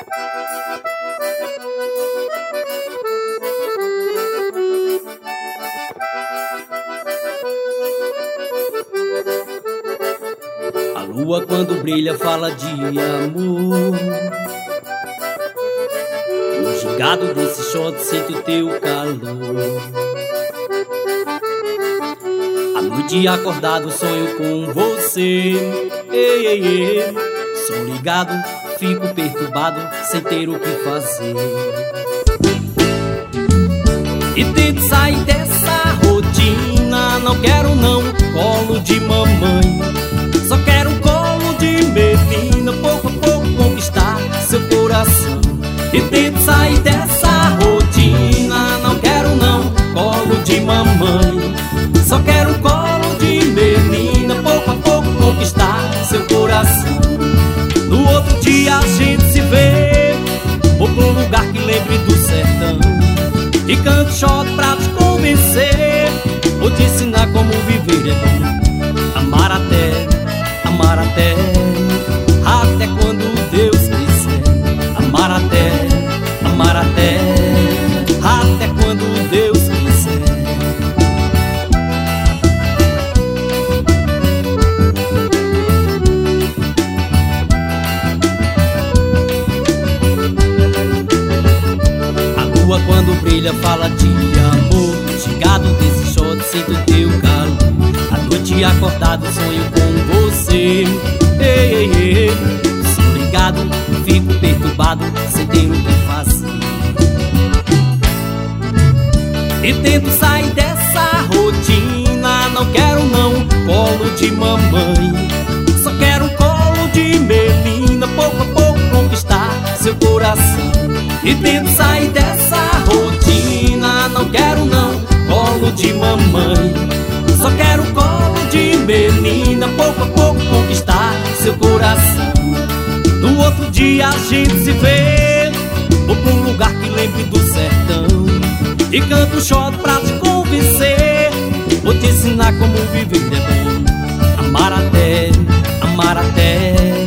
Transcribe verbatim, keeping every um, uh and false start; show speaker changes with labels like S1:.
S1: A lua quando brilha fala de amor. No gingado desse shot sinto teu calor. À noite acordado sonho com você. Ei, ei, ei. Sou ligado, fico perturbado sem ter o que fazer. E tento sair dessa rotina. Não quero não colo de mamãe. Só quero um colo de menina, pouco a pouco conquistar seu coração. E tento sair dessa rotina. Não quero não colo de mamãe. Só quero um colo de menina, pouco a pouco conquistar seu coração. No outro dia a gente se vê. Vou pra um lugar que lembre do sertão e canto shot pra te convencer. Vou te ensinar como viver é bom. Amar até Amar até, até quando Deus quiser. Amar até, amar até, até quando Deus quiser. A lua quando brilha fala de amor. Chegado desse shot sinto teu calor. À noite acordado sonho com você. Ei, ei, ei. Sou ligado, fico perturbado sem ter o que fazer. E tento sair dessa rotina. Não quero não colo de mamãe. Só quero um colo de menina, pouco a pouco conquistar seu coração. E tento sair dessa rotina. Não quero não colo de mamãe. Só quero um colo de menina, pouco a pouco conquistar seu coração. No outro dia a gente se vê. Vou pra um lugar que lembre do sertão e canto um shot pra te convencer. Vou te ensinar como viver é bom. Amar até, amar até,